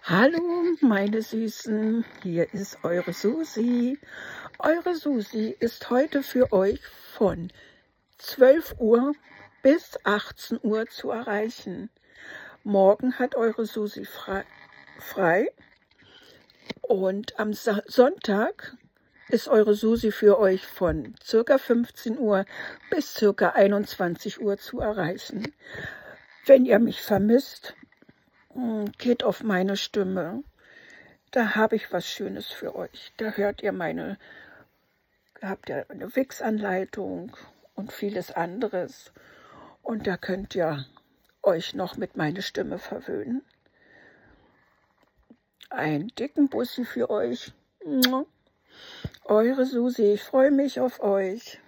Hallo, meine Süßen, hier ist eure Susi. Eure Susi ist heute für euch von 12 Uhr bis 18 Uhr zu erreichen. Morgen hat eure Susi frei und am Sonntag ist eure Susi für euch von ca. 15 Uhr bis ca. 21 Uhr zu erreichen. Wenn ihr mich vermisst, geht auf meine Stimme. Da habe ich was Schönes für euch. Da habt ihr eine Wix-Anleitung und vieles anderes. Und da könnt ihr euch noch mit meiner Stimme verwöhnen. Einen dicken Bussi für euch. Eure Susi, ich freue mich auf euch.